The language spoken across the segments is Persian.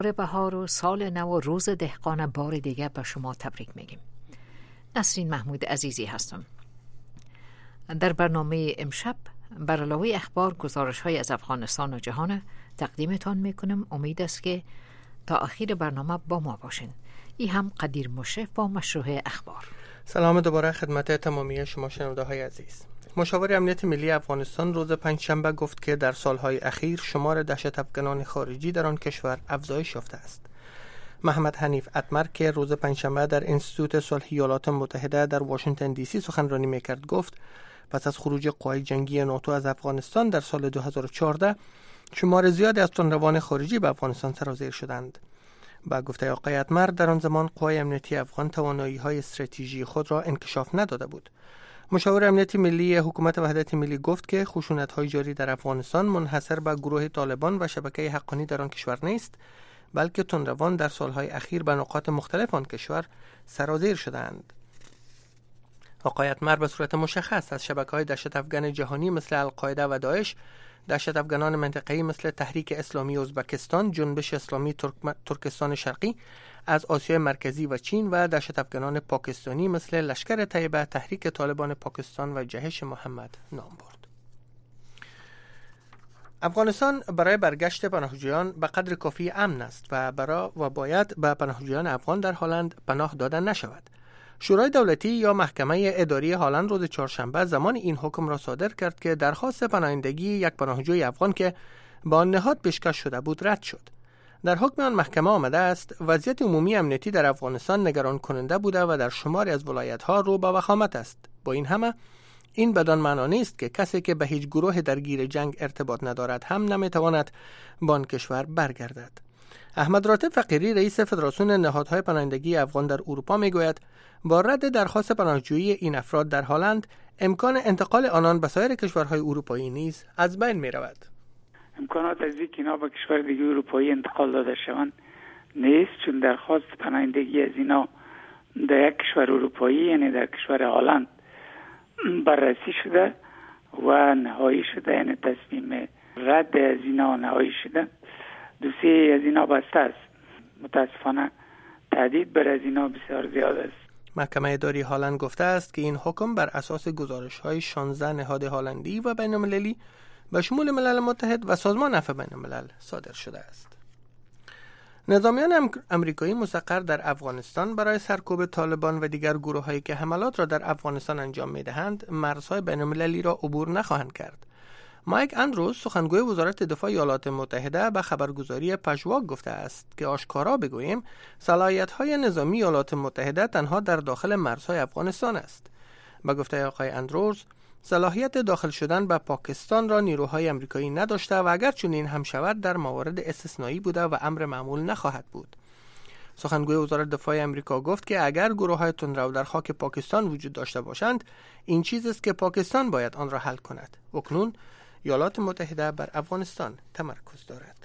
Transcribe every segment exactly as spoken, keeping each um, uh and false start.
بهار و سال نو و روز دهقان بار دیگه به شما تبریک میگیم. نسرین محمود عزیزی هستم. در برنامه امشب بر علاوه اخبار گزارش های از افغانستان و جهان تقدیمتان میکنم. امید است که تا آخر برنامه با ما باشین. این هم قدیر مشرف با مشروع اخبار. سلام دوباره خدمت تمامی شما شنونده های عزیز. مشاور امنیت ملی افغانستان روز پنجشنبه گفت که در سالهای اخیر شمار دهشت افغانان خارجی در آن کشور افزایش یافته است. محمد حنیف اتمر که روز پنجشنبه در انستیتوت صلح ایالات متحده در واشنگتن دی سی سخنرانی میکرد گفت پس از خروج قوای جنگی ناتو از افغانستان در سال دو هزار و چهارده شمار زیادی از تندروان خارجی به افغانستان سرازیر شدند. با گفته آقای اتمر در آن زمان قوای امنیتی افغان توانایی‌های استراتژیکی خود را انکشاف نداده بود. مشاور امنیتی ملی حکومت وحدت ملی گفت که خشونت‌های جاری در افغانستان منحصر به گروه طالبان و شبکه حقانی در آن کشور نیست، بلکه تندروان در سالهای اخیر به نقاط مختلف آن کشور سرازیر شدند. آقای اتمر به صورت مشخص از شبکه‌های دهشت افغان جهانی مثل القاعده و داعش، دهشت افغانان منطقه‌ای مثل تحریک اسلامی ازبکستان، جنبش اسلامی ترک... ترکستان شرقی از آسیای مرکزی و چین و دهشت افغانان پاکستانی مثل لشکر طیبه، تحریک طالبان پاکستان و جهش محمد نام برد. افغانستان برای برگشت پناهجویان به قدر کافی امن است و برای و باید به پناهجویان افغان در هلند پناه دادن نشود. شورای دولتی یا محکمه اداری هلند روز چهارشنبه زمان این حکم را صادر کرد که درخواست پناهندگی یک پناهجوی افغان که با آن نهاد پیشکش شده بود رد شد. در حکم آن محکمه آمده است وضعیت عمومی امنیتی در افغانستان نگران کننده بوده و در شماری از ولایت‌ها رو به وخامت است. با این همه این بدان معنا نیست که کسی که به هیچ گروه درگیر جنگ ارتباط ندارد هم نمیتواند به آن کشور برگردد. احمد راتب فقیری رئیس فدراسیون نهادهای پناهندگی افغان در اروپا میگوید با رد درخواست پناهجویی این افراد در هلند امکان انتقال آنان به سایر کشورهای اروپایی نیز از بین می رود. امکانات از اینکه اینا به کشور دیگه اروپایی انتقال داده شوند نیست، چون درخواست پناهندگی از اینا در یک کشور اروپایی یعنی در کشور هلند بررسی شده و نهایی شده، یعنی تصمیم رد از اینا نهایی شده. دوسیه از اینا بسته است. متاسفانه تهدید بر از اینا بسیار زیاد است. محکمه اداری هلند گفته است که این حکم بر اساس گزارش‌های شانزده نهاد هلندی و بین‌المللی به شمول ملل متحد و سازمان عفو بین‌الملل صادر شده است. نظامیان امریکایی مستقر در افغانستان برای سرکوب طالبان و دیگر گروه‌هایی که حملات را در افغانستان انجام می‌دهند، مرزهای بین‌المللی را عبور نخواهند کرد. مایک اندروز سخنگوی وزارت دفاع ایالات متحده به خبرگزاری پژواک گفته است که آشکارا بگوییم صلاحیت‌های نظامی ایالات متحده تنها در داخل مرزهای افغانستان است. به گفته آقای اندروز صلاحیت داخل شدن به پاکستان را نیروهای امریکایی نداشته و اگر چنین هم شود در موارد استثنایی بوده و امر معمول نخواهد بود. سخنگوی وزارت دفاع امریکا گفت که اگر گروه‌های تندرو در خاک پاکستان وجود داشته باشند، این چیزی است که پاکستان باید آن را حل کند. اکنون ایالات متحده بر افغانستان تمرکز دارد.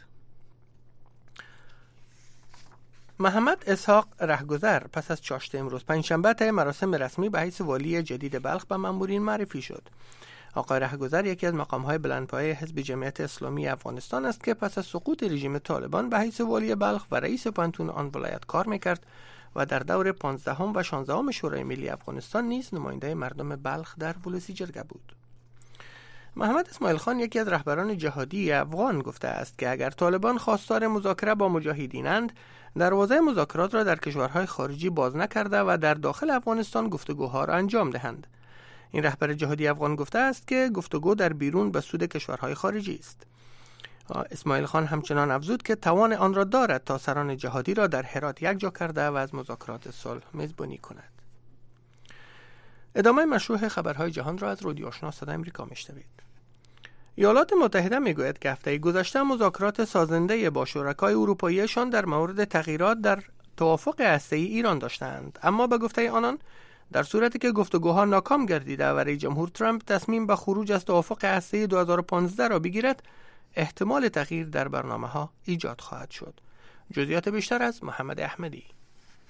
محمد اسحاق رهگذر پس از چاشت امروز پنجشنبه طی مراسم رسمی به حیث والی جدید بلخ به مامورین معرفی شد. آقای رهگذر یکی از مقام‌های بلندپایه حزب جمعیت اسلامی افغانستان است که پس از سقوط رژیم طالبان به حیث والی بلخ و رئیس پانتون آن ولایت کار می‌کرد و در دور پانزدهم و شانزدهم شورای ملی افغانستان نیز نماینده مردم بلخ در ولسی جرگه بود. محمد اسماعیل خان یکی از رهبران جهادی افغان گفته است که اگر طالبان خواستار مذاکره با مجاهدینند، دروازه مذاکرات را در کشورهای خارجی باز نکرده و در داخل افغانستان گفتگوها را انجام دهند. این رهبر جهادی افغان گفته است که گفتگو در بیرون به سود کشورهای خارجی است. اسماعیل خان همچنان افزود که توان آن را دارد تا سران جهادی را در هرات یکجا کرده و از مذاکرات صلح میزبانی کند. ادامه مشروع خبرهای جهان را از رادیو آشنا صدای آمریکا میشنوید. ایالات متحده میگوید که هفته گذشته مذاکرات سازنده با شرکای اروپاییشان در مورد تغییرات در توافق هسته‌ای ایران داشتند، اما به گفته آنان در صورتی که گفتگوها ناکام گردیده و رئیس جمهور ترامپ تصمیم به خروج از توافق هسته‌ای دو هزار و پانزده را بگیرد، احتمال تغییر در برنامه‌ها ایجاد خواهد شد. جزئیات بیشتر از محمد احمدی.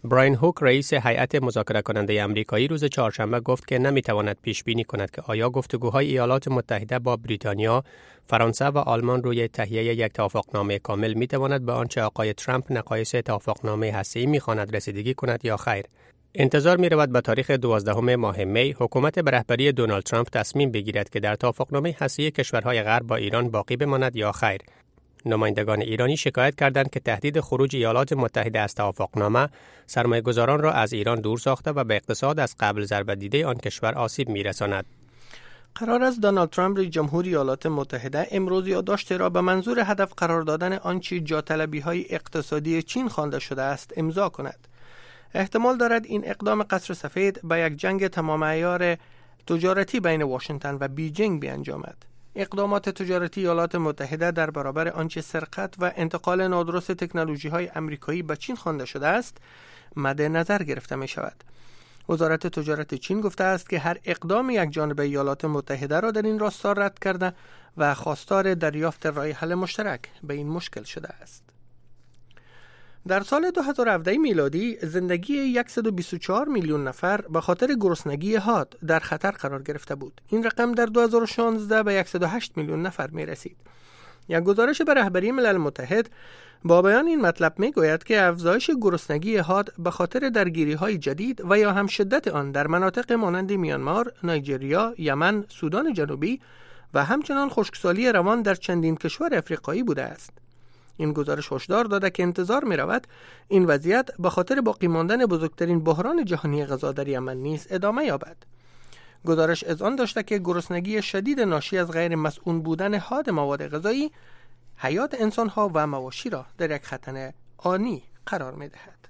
براین هوک رئیس هیئت مذاکره کننده آمریکایی روز چهارشنبه گفت که نمیتواند پیش بینی کند که آیا گفتگوهای ایالات متحده با بریتانیا، فرانسه و آلمان روی تهیه یک توافقنامه کامل میتواند به آنچه آقای ترامپ نقایص توافقنامه هسته‌ای میخواند رسیدگی کند یا خیر. انتظار می رود به تاریخ دوازدهم ماه می حکومت به رهبری دونالد ترامپ تصمیم بگیرد که در توافقنامه هسته‌ای کشورهای غرب با ایران باقی بماند یا خیر. نمایندگان ایرانی شکایت کردند که تهدید خروج ایالات متحده از توافقنامه سرمایه‌گذاران را از ایران دور ساخته و به اقتصاد از قبل ضربه دیده آن کشور آسیب می‌رساند. قرار است دونالد ترامپ رئیس جمهور ایالات متحده امروز یادداشتی را به منظور هدف قرار دادن آنچه جاطلبی‌های اقتصادی چین خوانده شده است امضا کند. احتمال دارد این اقدام قصر سفید به یک جنگ تمام عیار تجارتی بین واشنگتن و بیجینگ بیانجامد. اقدامات تجارتی ایالات متحده در برابر آنچه سرقت و انتقال نادرست تکنولوژی‌های آمریکایی به چین خوانده شده است مد نظر گرفته می شود. وزارت تجارت چین گفته است که هر اقدام یک جانبه ایالات متحده را در این راستا رد کرده و خواستار دریافت راه حل مشترک به این مشکل شده است. در سال دو هزار و هفده میلادی زندگی صد و بیست و چهار میلیون نفر به خاطر گرسنگی حاد در خطر قرار گرفته بود. این رقم در دو هزار و شانزده به صد و هشت میلیون نفر می رسید. یک گزارش به رهبری ملل متحد با بیان این مطلب می گوید که افزایش گرسنگی حاد به خاطر درگیری های جدید و یا هم شدت آن در مناطق مانند میانمار، نایجریا، یمن، سودان جنوبی و همچنان خشکسالی روان در چندین کشور افریقایی بوده است. این گزارش هشدار داده که انتظار می رود این وضعیت به خاطر باقی ماندن بزرگترین بحران جهانی غذا در یمن نیز ادامه یابد. گزارش اذعان داشته که گرسنگی شدید ناشی از غیر مسئول بودن حاد مواد غذایی حیات انسان‌ها و مواشی را در یک خطر آنی قرار می دهد.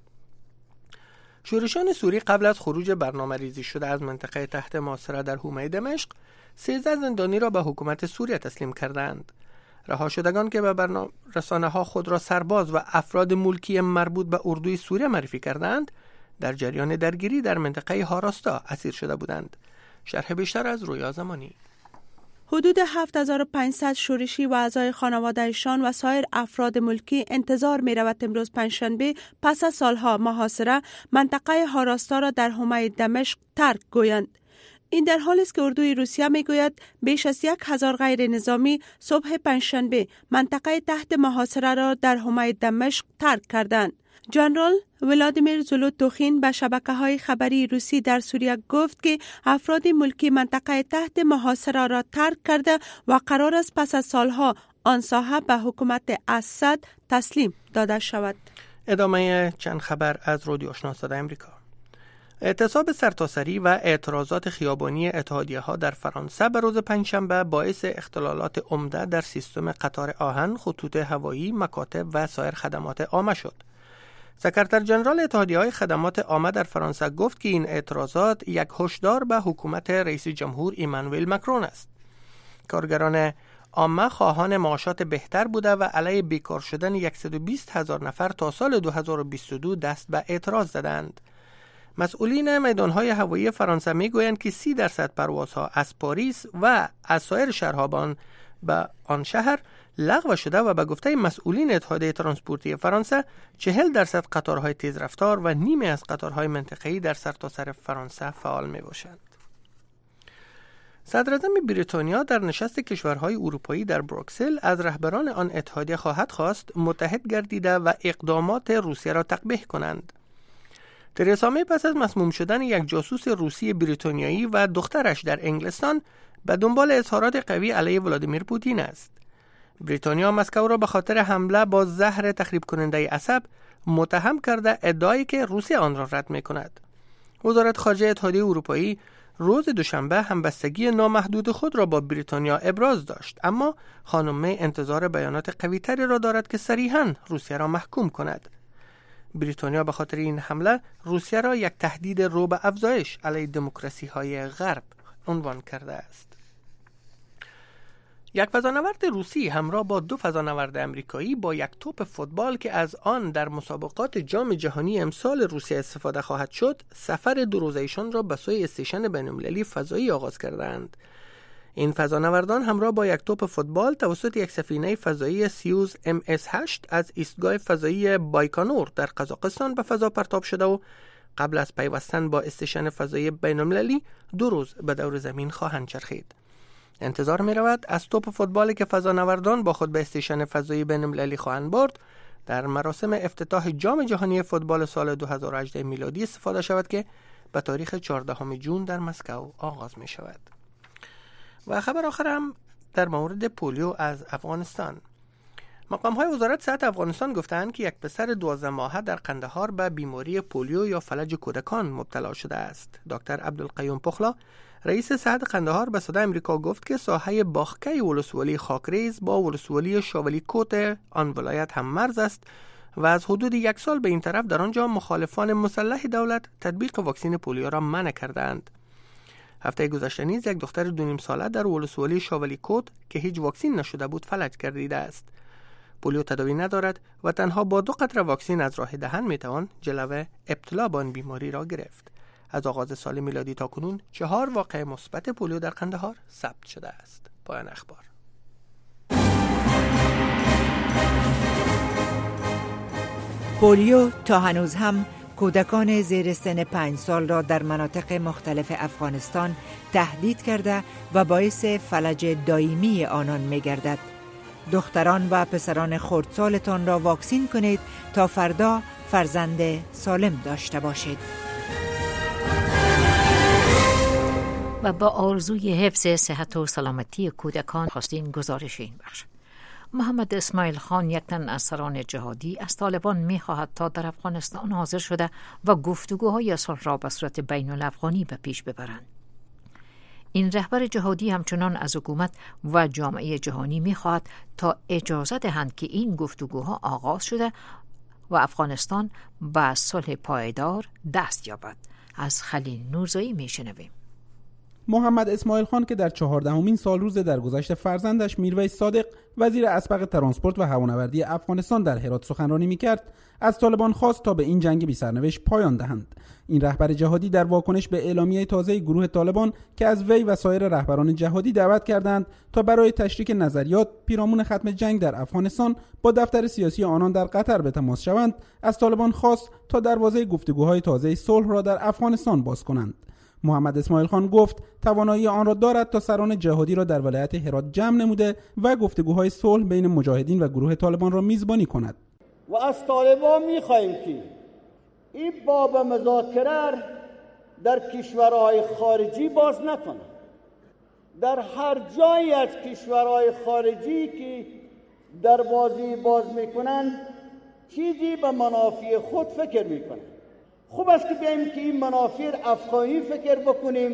شورشان سوری قبل از خروج برنامه ریزی شده از منطقه تحت محاصره در حومه دمشق سیزده زندانی را به حکومت سوریه تسلیم کردند. رها شدگان که به برنامه رسانه ها خود را سرباز و افراد ملکی مربوط به اردوی سوریه معرفی کردند، در جریان درگیری در منطقه هاراستا اسیر شده بودند. شرح بیشتر از رویا زمانی. حدود هفت هزار و پانصد شورشی و اعضای خانواده‌شان و سایر افراد ملکی انتظار می رود امروز پنجشنبه پس از سالها محاصره منطقه هاراستا را در حومه دمشق ترک گویند. این در حالی است که اردوی روسیه میگوید بیش از یک هزار غیر نظامی صبح پنجشنبه منطقه تحت محاصره را در حومه دمشق ترک کردند. جنرال ولادیمیر زولوتوخین به شبکه‌های خبری روسی در سوریه گفت که افراد ملکی منطقه تحت محاصره را ترک کرده و قرار است پس از سالها آن ساحه به حکومت اسد تسلیم داده شود. ادامه چند خبر از رادیو آشنا صدای آمریکا. اعتصاب سرتاسری و اعتراضات خیابانی اتحادیه‌ها در فرانسه به روز پنجشنبه باعث اختلالات عمده در سیستم قطار آهن، خطوط هوایی، مکاتب و سایر خدمات عامه شد. سکرتر جنرال اتحادیه‌های خدمات عامه در فرانسه گفت که این اعتراضات یک هشدار به حکومت رئیس جمهور ایمانوئل ماکرون است. کارگران عامه خواهان معاشات بهتر بوده و علیه بیکار شدن صد و بیست هزار نفر تا سال دو هزار و بیست و دو دست به اعتراض زدند. مسئولین میدانهای هوایی فرانسه میگویند که سی درصد پروازها از پاریس و از سایر شهرها به آن شهر لغو شده و به گفته مسئولین اتحادیه ترانسپورتی فرانسه چهل درصد قطارهای تیزرفتار و نیمه از قطارهای منطقه‌ای در سرتاسر فرانسه فعال می باشند. صدراعظم بریتانیا در نشست کشورهای اروپایی در بروکسل از رهبران آن اتحادیه خواهد خواست متحد گردیده و اقدامات روسیه را تقبیح کنند. ترزا می پس از مسموم شدن یک جاسوس روسی بریتانیایی و دخترش در انگلستان به دنبال اظهارات قوی علیه ولادیمیر پوتین است. بریتانیا مسکو را به خاطر حمله با زهر تخریب کننده عصب متهم کرده، ادعایی که روسیه آن را رد می کند. وزارت خارجه اتحادیه اروپایی روز دوشنبه همبستگی نامحدود خود را با بریتانیا ابراز داشت، اما خانم می انتظار بیانات قوی تری را دارد که صریحاً روسیه را محکوم کند. بریتانیا به خاطر این حمله روسیه را یک تهدید رو به افزایش علیه دموکراسی های غرب عنوان کرده است. یک فضانورد روسی همراه با دو فضانورد امریکایی با یک توپ فوتبال که از آن در مسابقات جام جهانی امسال روسیه استفاده خواهد شد، سفر دو روزه‌ایشان را به سوی استیشن بین‌المللی فضایی آغاز کردند. این فضانوردان همراه با یک توپ فوتبال توسط یک سفینه فضایی سیوز ام اس هشت از ایستگاه فضایی بایکانور در قزاقستان به فضا پرتاب شده و قبل از پیوستن با استیشن فضایی بین‌المللی دو روز به دور زمین خواهند چرخید. انتظار می رود از توپ فوتبالی که فضانوردان با خود به استیشن فضایی بین‌المللی خواهند برد در مراسم افتتاح جام جهانی فوتبال سال دو هزار و هجده میلادی استفاده شود که به تاریخ چهاردهم ژوئن در مسکو آغاز می شود. و خبر آخر هم در مورد پولیو از افغانستان. مقام‌های وزارت صحت افغانستان گفتند که یک پسر دوازده ماهه در قندهار به بیماری پولیو یا فلج کودکان مبتلا شده است. دکتر عبدالقیوم پخلا رئیس صحت قندهار به صدای امریکا گفت که ساحه باخکه ولسوالی خاکریز با ولسوالی شاولی کوت آن ولایت هم مرز است و از حدود یک سال به این طرف در آنجا مخالفان مسلح دولت تطبیق واکسن پولیو را منع کردند. هفته گذشته نیز یک دختر دو نیم ساله در ولسوالی شاولی کوت که هیچ واکسن نشده بود فلج گردیده است. پولیو تداوی ندارد و تنها با دو قطره واکسن از راه دهن میتوان جلوه ابتلا به آن بیماری را گرفت. از آغاز سال میلادی تا کنون چهار واقعه مثبت پولیو در قندهار ثبت شده است. پایان اخبار. پولیو تا هنوز هم کودکان زیر سن پنج سال را در مناطق مختلف افغانستان تهدید کرده و باعث فلج دائمی آنان می گردد. دختران و پسران خردسالتان را واکسین کنید تا فردا فرزند سالم داشته باشید. و با آرزوی حفظ صحت و سلامتی کودکان خواستیم گزارش این بخش. محمد اسماعیل خان یک تن از سران جهادی از طالبان می خواهد تا در افغانستان حاضر شده و گفتگوهای صلح را به صورت بین الافغانی به پیش ببرند. این رهبر جهادی همچنان از حکومت و جامعه جهانی می خواهد تا اجازه دهند که این گفتگوها آغاز شده و افغانستان به صلح پایدار دست یابد. از خلیل نورزایی می شنویم. محمد اسماعیل خان که در چهاردهمین سال روز درگذشت فرزندش میرویس صادق وزیر اسبق ترانسپورت و هوانوردی افغانستان در هرات سخنرانی میکرد، از طالبان خواست تا به این جنگ بی سرنوشت پایان دهند. این رهبر جهادی در واکنش به اعلامیه تازه گروه طالبان که از وی و سایر رهبران جهادی دعوت کردند تا برای تشریک نظریات پیرامون ختم جنگ در افغانستان با دفتر سیاسی آنان در قطر به تماس شوند، از طالبان خواست تا دروازه گفتگوهای تازه صلح را در افغانستان باز کنند. محمد اسماعیل خان گفت توانایی آن را دارد تا سران جهادی را در ولایت هرات جمع نموده و گفتگوهای صلح بین مجاهدین و گروه طالبان را میزبانی کند. و از طالبان می‌خواهیم که این باب مذاکره در کشورهای خارجی باز نکنند. در هر جایی از کشورهای خارجی که دروازه باز میکنند چیزی به منافع خود فکر میکنند. خوب است که بیاییم که این منافع افغانی فکر بکنیم،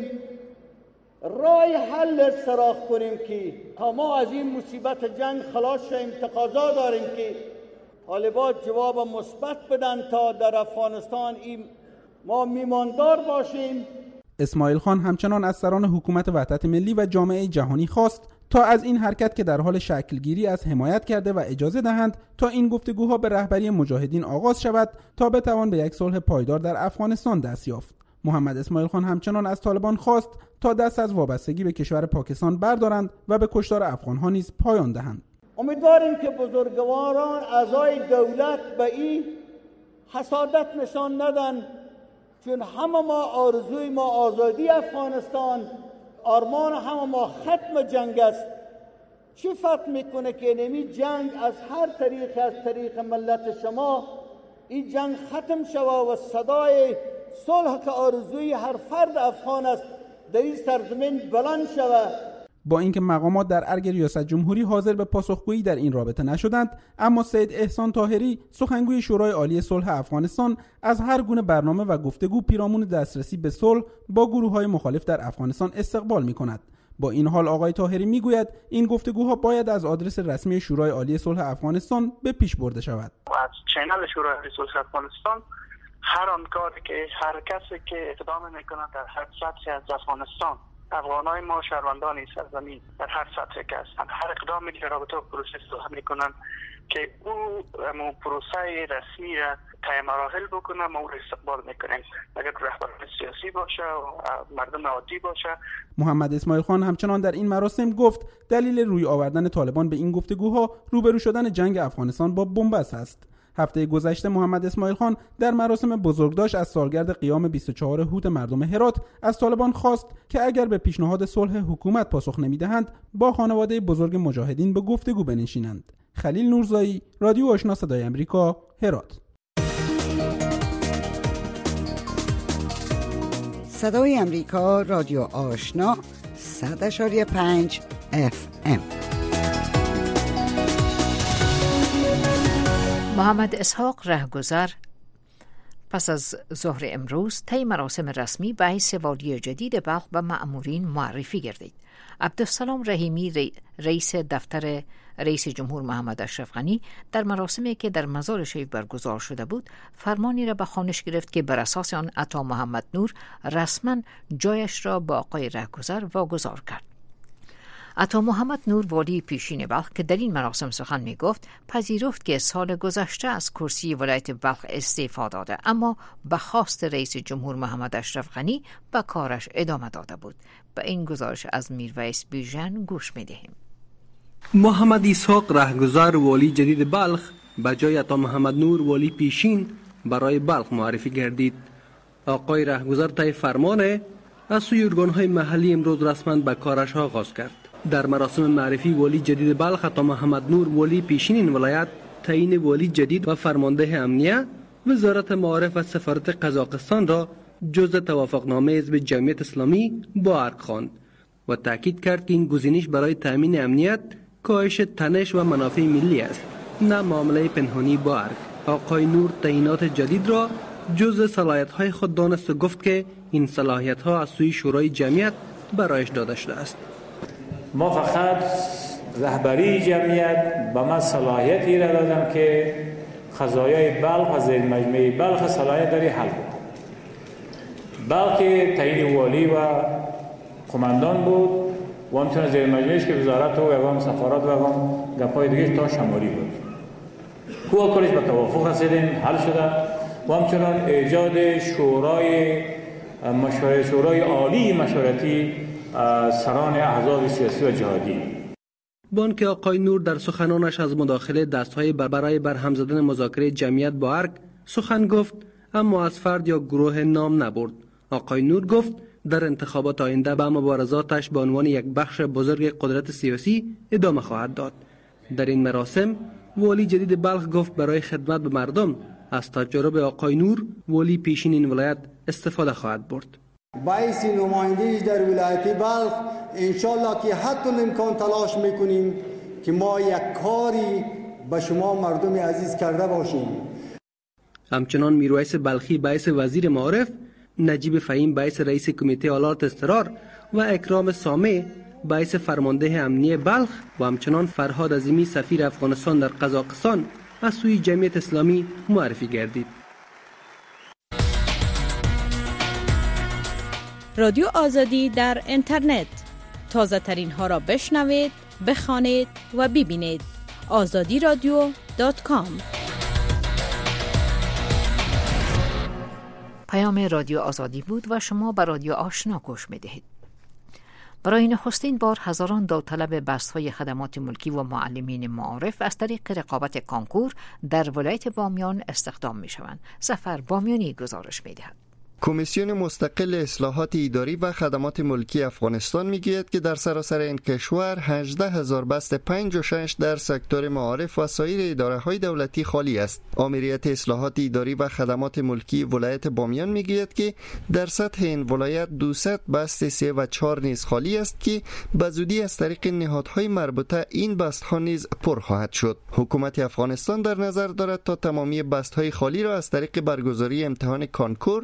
راه حل سراغ کنیم که تا ما از این مصیبت جنگ خلاص شویم. تقاضا داریم که طالبان جواب مثبت بدن تا در افغانستان این ما میماندار باشیم. اسماعیل خان همچنان از سران حکومت وحدت ملی و جامعه جهانی خواست تا از این حرکت که در حال شکلگیری از حمایت کرده و اجازه دهند تا این گفتگوها به رهبری مجاهدین آغاز شود تا بتوان به یک صلح پایدار در افغانستان دست یافت. محمد اسماعیل خان همچنان از طالبان خواست تا دست از وابستگی به کشور پاکستان بردارند و به کشتار افغانها نیز پایان دهند. امیدواریم که بزرگواران اعضای دولت به این حسادت نشان ندن، چون همه ما آرزوی ما آزادی افغانستان، آرمان همه ما ختم جنگ است. چی فرق میکنه که نمی جنگ از هر طریق از طریق ملت شما این جنگ ختم شود و صدای صلح که آرزوی هر فرد افغان است در این سرزمین بلند شود. با اینکه مقامات در ارگ ریاست جمهوری حاضر به پاسخگویی در این رابطه نشدند، اما سید احسان طاهری سخنگوی شورای عالی صلح افغانستان از هر گونه برنامه و گفتگو پیرامون دسترسی به صلح با گروه‌های مخالف در افغانستان استقبال می‌کند. با این حال آقای طاهری میگوید این گفتگوها باید از آدرس رسمی شورای عالی صلح افغانستان به پیش برده شود. از چینل شورای عالی صلح افغانستان هر آن کاری که هر کسی که اقدام می‌کند در هر سطحی از افغانستان افغانای ما شهروندان سرزمین در هر سطح که هستند هر اقدامی که رابطه با پروسه صلح میکنن که او مو پروسه رسمی را طی مراحل بکنه، ما او را استقبال میکنیم. اگر رهبران سیاسی باشه و مردم عادی باشه. محمد اسماعیل خان همچنان در این مراسم گفت دلیل روی آوردن طالبان به این گفتگوها روبرو شدن جنگ افغانستان با بنبست است. هفته گذشته محمد اسماعیل خان در مراسم بزرگداشت از سالگرد قیام بیست و چهار هوت مردم هرات از طالبان خواست که اگر به پیشنهاد صلح حکومت پاسخ نمیدهند با خانواده بزرگ مجاهدین به گفتگو بنشینند. خلیل نورزایی، رادیو آشنا صدای امریکا، هرات. صدای امریکا، رادیو آشنا، صد اشاری پنج اف ام. محمد اسحاق رهگذر پس از ظهر امروز طی مراسم رسمی به حیث والی جدید بلخ به مأمورین معرفی گردید. عبدالسلام رحیمی رئیس دفتر رئیس جمهور محمد اشرف غنی در مراسمی که در مزار شریف برگزار شده بود فرمانی را به خوانش گرفت که بر اساس آن عطا محمد نور رسما جایش را با آقای رهگذر واگذار کرد. عطا محمد نور والی پیشین بلخ که در این مراسم سخن می گفت پذیرفت که سال گذشته از کرسی ولایت بلخ استعفا داده، اما به خواست رئیس جمهور محمد اشرف غنی به کارش ادامه داده بود. به این گزارش از میرویس بیژن گوش می دهیم. محمد اسحاق رهگذر والی جدید بلخ به جای عطا محمد نور والی پیشین برای بلخ معرفی گردید. آقای رهگذر طی فرمان از سوی ارگان‌های محلی امروز رسما به کارش آغاز کرد. در مراسم معرفی والی جدید بلخ عطا محمد نور والی پیشین این ولایت تعیین والی جدید و فرمانده امنیه وزارت معارف و سفارت قزاقستان را جزء توافقنامه حزب جمعیت اسلامی با ارگ خواند و تاکید کرد که این گزینش برای تامین امنیت، کاهش تنش و منافع ملی است، نه معامله پنهانی با ارگ. آقای نور تعیینات جدید را جزء صلاحیت‌های خود دانست و گفت که این صلاحیت‌ها از سوی شورای جمعیت برایش داده شده است. ما فقط رهبری جمعیت به من صلاحیتی را دادم که قضایای بلخ و زیر مجمع بلخ صلاحیت داری حل بود. بلکه تعیین والی و قماندان بود و همچنان زیر مجمعش که وزارت و اقام سفارت و اقام گپای دیگه تا شمالی بود. کوه کلش به توافق رسیدیم، حل شده و همچنان ایجاد شورای مشورت شورای عالی مشورتی سران احزاب سیاسی و جهادی. بانک آقای نور در سخنانش از مداخله دستهای برای برهم زدن مذاکره جمعیت با ارگ سخن گفت، اما از فرد یا گروه نام نبرد. آقای نور گفت در انتخابات آینده به مبارزاتش به عنوان یک بخش بزرگ قدرت سیاسی ادامه خواهد داد. در این مراسم والی جدید بلخ گفت برای خدمت به مردم از تجربه آقای نور والی پیشین این ولایت استفاده خواهد برد. باعث نمایندگی در ولایت بلخ انشالله که حتی الامکان تلاش میکنیم که ما یک کاری به شما مردم عزیز کرده باشیم. همچنان میرویس بلخی باعث وزیر معارف، نجیب فهیم باعث رئیس کمیته آلات اضطرار و اکرام سامع باعث فرمانده امنیه بلخ و همچنان فرهاد عظیمی سفیر افغانستان در قزاقستان از سوی جمعیت اسلامی معرفی گردید. رادیو آزادی در اینترنت، تازه ترین ها را بشنوید، بخوانید و ببینید. آزادی رادیو دات کام. پیام رادیو آزادی بود و شما به رادیو آشنا گوش می دهید. برای نخستین بار هزاران داوطلب بست‌های خدمات ملکی و معلمین معارف از طریق رقابت کانکور در ولایت بامیان استخدام می شوند. سفر بامیانی گزارش می دهد. کمیسیون مستقل اصلاحات اداری و خدمات ملکی افغانستان میگوید که در سراسر این کشور هجده هزار بست پنج و شش در سکتور معارف و سایر اداره های دولتی خالی است. آمریت اصلاحات اداری و خدمات ملکی ولایت بامیان میگوید که در سطح این ولایت دویست بست سه و چهار نیز خالی است که به زودی از طریق نهادهای مربوطه این بست ها نیز پر خواهد شد. حکومت افغانستان در نظر دارد تا تمامی بست های خالی را از طریق برگزاری امتحان کانکور پر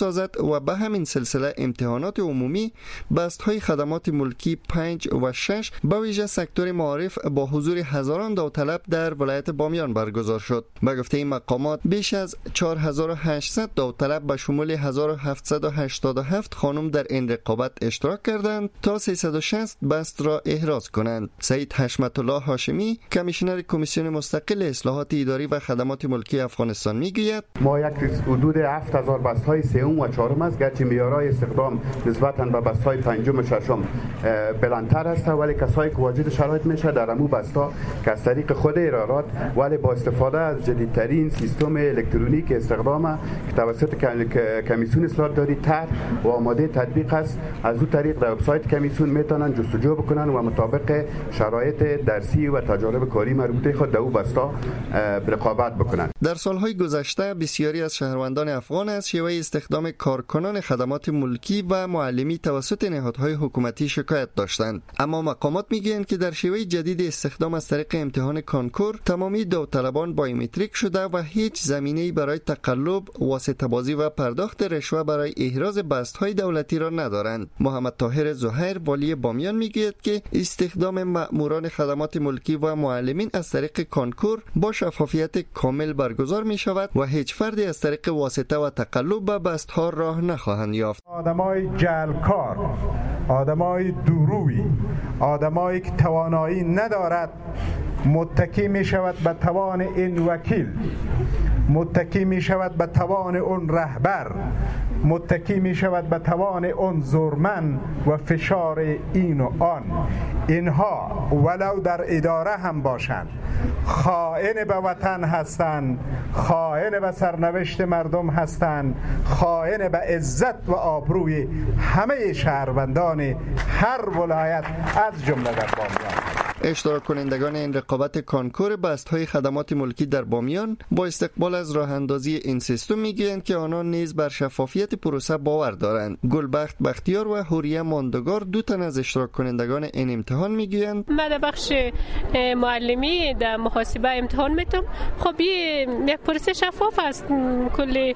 سازد و به همین سلسله امتحانات عمومی بستهای خدمات ملکی پنج و شش به ویژه سکتور معارف با حضور هزاران داوطلب در ولایت بامیان برگزار شد. به گفته این مقامات بیش از چهار هزار و هشتصد داوطلب به شمول هزار و هفتصد و هشتاد و هفت خانم در این رقابت اشتراک کردند تا سیصد و شصت بست را احراز کنند. سید حشمت الله هاشمی کمیشنر کمیسیون مستقل اصلاحات اداری و خدمات ملکی افغانستان میگوید ما یک حدود هفت هزار بست های سوم و چهارم است، گرچه معیارهای استخدام نسبتاً به بست های پنجم و ششم بلندتر است، ولی کسایی که واجد شرایط میشه در امو بست ها که از طریق خود ارارات ولی با استفاده از جدیدترین سیستم الکترونیک استخدام که توسط کمیسیون اصلاحات اداری طرح و آماده تطبیق است، از اون طریق در وبسایت کمیسیون میتونن جستجو بکنن و مطابق شرایط درسی و تجارب کاری مربوطه خود در او بستا رقابت بکنن. در سالهای گذشته بسیاری از شهروندان افغان از شیوه استخدام کارکنان خدمات ملکی و معلمی توسط نهادهای حکومتی شکایت داشتند، اما مقامات میگویند که در شیوه جدید استخدام از طریق امتحان کانکور تمامی داوطلبان بایومتریک شده و هیچ زمینه‌ای برای تقلب، واسطه‌بازی و پرداخت رشوه برای احراز بست‌های دولتی را ندارند. محمد طاهر زهیر والی بامیان میگوید که استخدام مأموران خدمات ملکی و معلمین از طریق کانکور با شفافیت کامل برگزار می شود و هیچ فردی از طریق واسطه و تقلب به بست‌ها راه نخواهند یافت. آدمای جعلکار، آدمای دوروی، آدمایی که توانایی ندارد متکی می شود به توان این وکیل، متکی می شود به توان اون رهبر، متکی می شود به توان اون زورمن و فشار این و آن. اینها ولو در اداره هم باشند خائن به وطن هستند، خائن به سرنوشت مردم هستند، خائن به عزت و آبروی همه شهروندان هر ولایت از جمله در بامیان. اشتراک کنندگان این رقابت کانکور بست‌های خدمات ملکی در بامیان با استقبال از راه اندازی این سیستم میگویند که آنان نیز بر شفافیت پروسه باور دارند. گلبخت بختیار و حوریه ماندگار دو تن از اشتراک کنندگان این امتحان میگویند من در بخش معلمی در محاسبه امتحان میتونم. خب یک پروسه شفاف است، کلی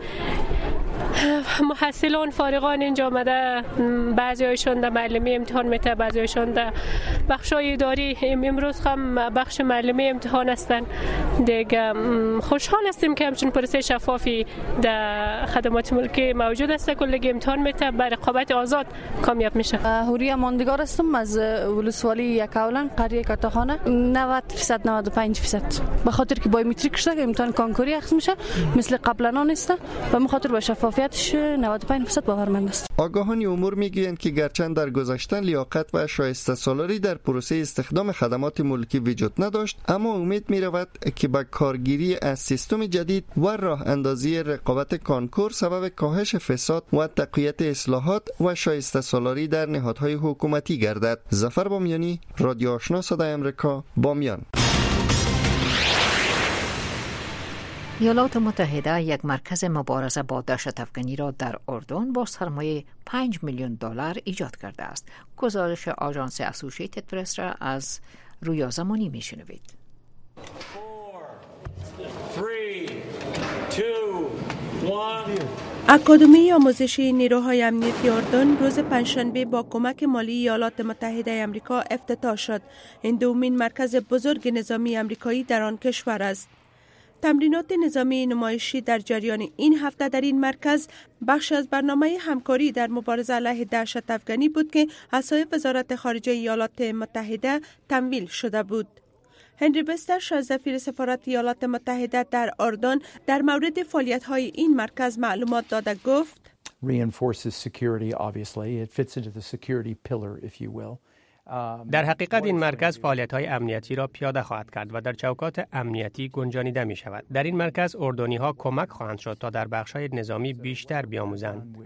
محصلان فارغان اینجا آمده، بعضی هایشون در معلمی امتحان میته، بعضی هایشون در بخش های اداری. امروز هم بخش معلمی امتحان هستن دیگه. خوشحال هستیم که همچون پروسه شفافی در خدمات ملکی موجود است، کلی امتحان میته، بر رقابت آزاد کامیاب میشه. حوریه ماندگار هستم از ولسوالی یکاولن قریه کاتاخانه. نود درصد نود و پنج درصد به خاطر که بایومتریک شده امتحان کانکوری اخذ میشه، مثل قبلا نیست و به خاطر با شفافیتش نود و پنج درصد باورمند است. آگاهان امور میگویند که گرچند در گذشته لیاقت و شایسته سالاری در پروسه استخدام خدمات ملکی وجود نداشت، اما امید می رود که با کارگیری از سیستم جدید و راه اندازی رقابت کانکور سبب کاهش فساد و تقویت اصلاحات و شایسته سالاری در نهادهای حکومتی گردد. ظفر بامیانی، رادیو آشنا صدای امریکا، بامیان. ایالات متحده یک مرکز مبارزه با دهشت‌افکنی را در اردن با سرمایه پنج میلیون دلار ایجاد کرده است. گزارش آژانس اسوسییتد پرس را از رویا زمانی میشنوید. اکادمی آموزشی نیروهای امنیتی اردن روز پنجشنبه با کمک مالی ایالات متحده آمریکا افتتاح شد. این دومین مرکز بزرگ نظامی آمریکایی در آن کشور است. تمرینات نظامی نمایشی در جریان این هفته در این مرکز بخش از برنامه همکاری در مبارزه علیه دهشت افغانی بود که از سوی وزارت خارجه ایالات متحده تمویل شده بود. هنری بسترش از سفیر سفارت ایالات متحده در اردن در مورد فعالیت‌های این مرکز معلومات داده گفت: reinforces security obviously it fits into the security pillar if you will. در حقیقت این مرکز فعالیت‌های امنیتی را پیاده خواهد کرد و در چوکات امنیتی گنجانیده می شود. در این مرکز اردنی‌ها کمک خواهند شد تا در بخش‌های نظامی بیشتر بیاموزند.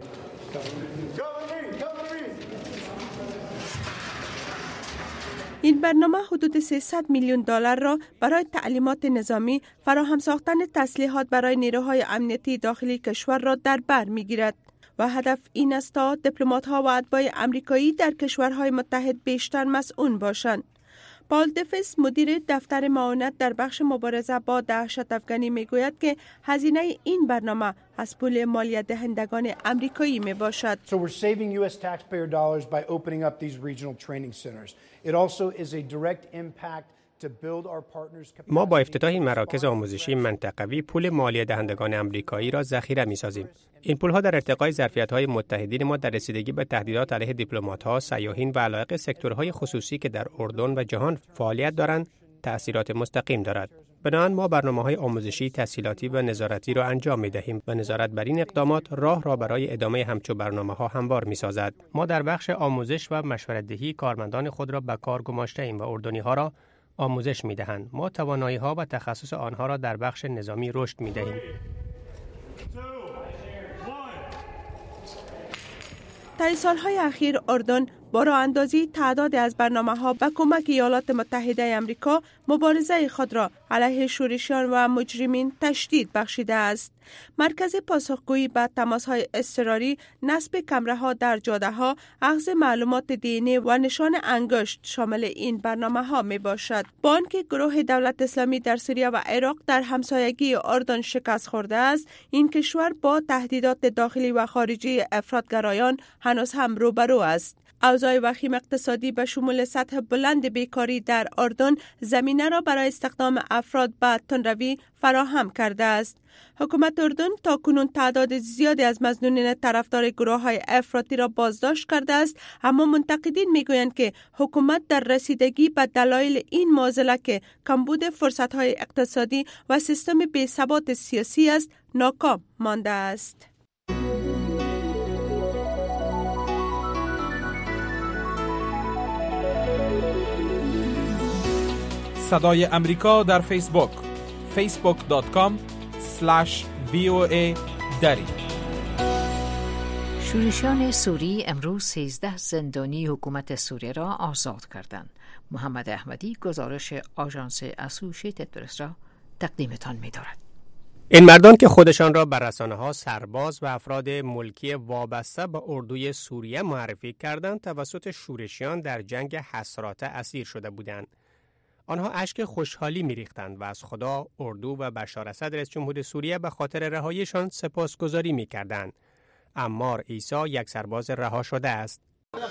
این برنامه حدود سیصد میلیون دلار را برای تعلیمات نظامی، فراهم ساختن تسلیحات برای نیروهای امنیتی داخلی کشور را در بر می‌گیرد و هدف این است تا دیپلمات‌ها و اتباع آمریکایی در کشورهای متحد بیشتر مسئول باشند. پال دفیس مدیر دفتر معاونت در بخش مبارزه با دهشت افغانی میگوید که هزینه این برنامه از پول مالیات دهندگان آمریکایی می باشد. So we're saving U S taxpayer dollars by opening up these regional training centers. It also is a direct impact to build our partners. ما با افتتاح این مراکز آموزشی منطقوی پول مالیات دهندگان آمریکایی را ذخیره می‌سازیم. این پول‌ها در ارتقای ظرفیت‌های متحدین ما در رسیدگی به تهدیدات علیه دیپلمات‌ها، سیاحین و علایق سکتورهای خصوصی که در اردن و جهان فعالیت دارند تأثیرات مستقیم دارد. بنابراین ما برنامه‌های آموزشی، تسهیلاتی و نظارتی را انجام می‌دهیم و نظارت بر این اقدامات راه را برای ادامه همچو برنامه‌ها هموار می‌سازد. ما در بخش آموزش و مشورت‌دهی کارمندان خود را به کار گماشته‌ایم و اردنی‌ها را آموزش می‌دهند. ما توانایی‌ها و تخصص آنها را در بخش نظامی رشد می‌دهیم. طی سالهای اخیر اردن با راه اندازی تعدادی از برنامه‌ها به کمک ایالات متحده آمریکا مبارزه خود را علیه شورشیان و مجرمین تشدید بخشیده است. مرکز پاسخگویی به تماس‌های اضطراری، نصب کامراها در جاده‌ها، اخذ معلومات دی ان ای و نشان انگشت شامل این برنامه‌ها میباشد. با آنکه گروه دولت اسلامی در سوریه و عراق در همسایگی اردن شکست خورده است، این کشور با تهدیدات داخلی و خارجی افراطگرایان هنوز هم روبرو است. اوضاع وخیم اقتصادی به شمول سطح بلند بیکاری در اردن زمینه را برای استخدام افراد به تندروی فراهم کرده است. حکومت اردن تا کنون تعداد زیادی از مظنونین طرفدار گروه‌های افراطی را بازداشت کرده است، اما منتقدین میگویند که حکومت در رسیدگی به دلایل این معضله که کمبود فرصت‌های اقتصادی و سیستم بی‌ثبات سیاسی است ناکام مانده است. صدای امریکا در فیسبوک فیسبوک دات کام اسلش وی او ای دری. شورشیان سوری امروز سیزده زندانی حکومت سوریه را آزاد کردند. محمد احمدی گزارش آژانس اسوشیتد پرس را تقدیمتان می‌دارد. این مردان که خودشان را بر رسانه‌ها سرباز و افراد ملکی وابسته به اردوی سوریه معرفی کردند، توسط شورشیان در جنگ حصراته اسیر شده بودند. آنها اشک خوشحالی می‌ریختند و از خدا، اردو و بشار اسد رئیس جمهور سوریه به خاطر رهاییشان سپاسگزاری می‌کردند. عمار عیسی یک سرباز رها شده است.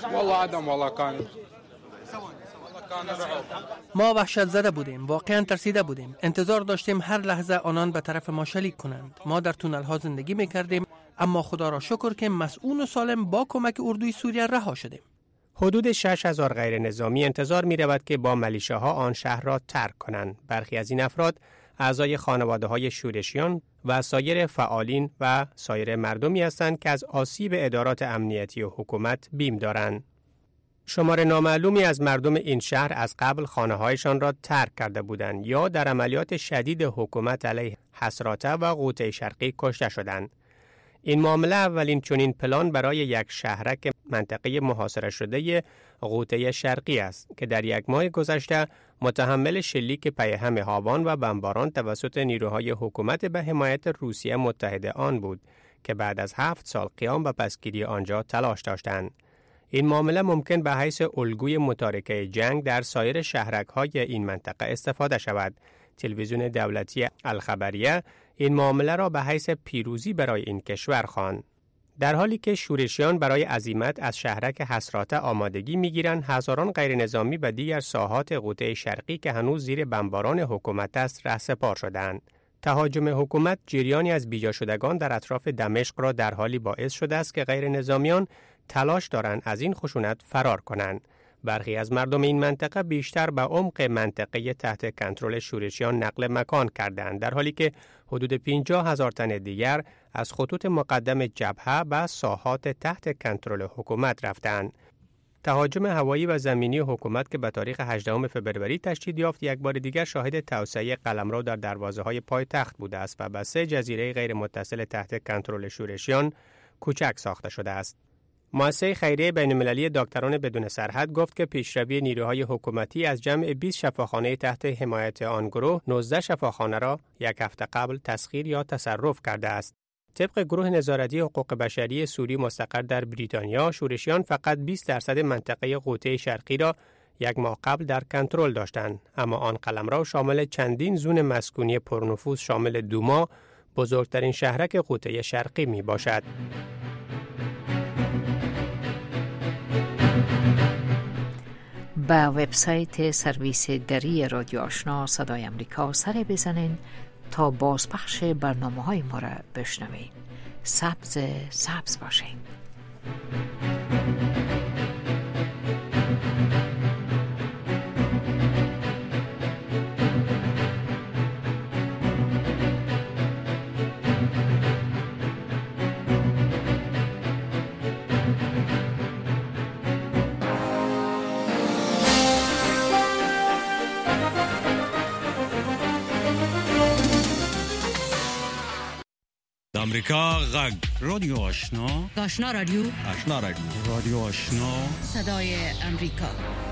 ما وحشت زده بودیم، واقعا ترسیده بودیم. انتظار داشتیم هر لحظه آنان به طرف ما شلیک کنند. ما در تونل ها زندگی می‌کردیم، اما خدا را شکر که مسئول و سالم با کمک اردوی سوریه رها شدیم. حدود شش هزار غیر نظامی انتظار می رود که با ملیشه‌ها آن شهر را ترک کنند. برخی از این افراد اعضای خانواده‌های شورشیان و سایر فعالین و سایر مردمی هستند که از آسیب ادارات امنیتی و حکومت بیم دارند. شمار نامعلومی از مردم این شهر از قبل خانه‌هایشان را ترک کرده بودند یا در عملیات شدید حکومت علیه حصراته و غوطه شرقی کشته شدند. این معامله اولین چنین پلان برای یک شهرک منطقه محاصره شده غوطه شرقی است که در یک ماه گذشته متحمل شلیک پیهم هاوان و بمباران توسط نیروهای حکومت به حمایت روسیه متحد آن بود که بعد از هفت سال قیام به پسگیری آنجا تلاش داشتند. این معامله ممکن به حیث الگوی متارکه جنگ در سایر شهرک‌های این منطقه استفاده شود. تلویزیون دولتی الخبریه این معامله را به حیث پیروزی برای این کشور خواند. در حالی که شورشیان برای عزیمت از شهرک حصراته آمادگی می‌گیرند، هزاران غیر نظامی به دیگر ساحات غوطه شرقی که هنوز زیر بمباران حکومت است رهسپار شدند. تهاجم حکومت جریانی از بیجا شدگان در اطراف دمشق را در حالی باعث شده است که غیر نظامیان تلاش دارند از این خشونت فرار کنند. برخی از مردم این منطقه بیشتر به عمق منطقه تحت کنترل شورشیان نقل مکان کردند، در حالی که حدود پنجاه هزار تن دیگر از خطوط مقدم جبهه به ساحات تحت کنترل حکومت رفتند. تهاجم هوایی و زمینی حکومت که به تاریخ هجدهم فوریه تشدید یافت، یک بار دیگر شاهد توسعه قلمرو در دروازه‌های پایتخت بوده است و به سه جزیره غیر متصل تحت کنترل شورشیان کوچک ساخته شده است. مؤسسه خیریه بین‌المللی دکتران بدون سرحد گفت که پیشروی نیروهای حکومتی از جمع بیست شفاخانه تحت حمایت آن گروه، نوزده شفاخانه را یک هفته قبل تسخیر یا تصرف کرده است. طبق گروه نظارتی حقوق بشری سوری مستقر در بریتانیا، شورشیان فقط بیست درصد منطقه غوطه شرقی را یک ماه قبل در کنترل داشتند، اما آن قلمرو شامل چندین زون مسکونی پرنفوذ شامل دوما، بزرگترین شهرک قوطه شرقی می باشد. به وبسایت سرویس دری رادیو آشنا صدای امریکا سر بزنین تا بازپخش برنامه های ما را بشنوین. سبز سبز باشین. امریکا غږ رادیو آشنا آشنا رادیو آشنا رادیو رادیو آشنا صدای امریکا.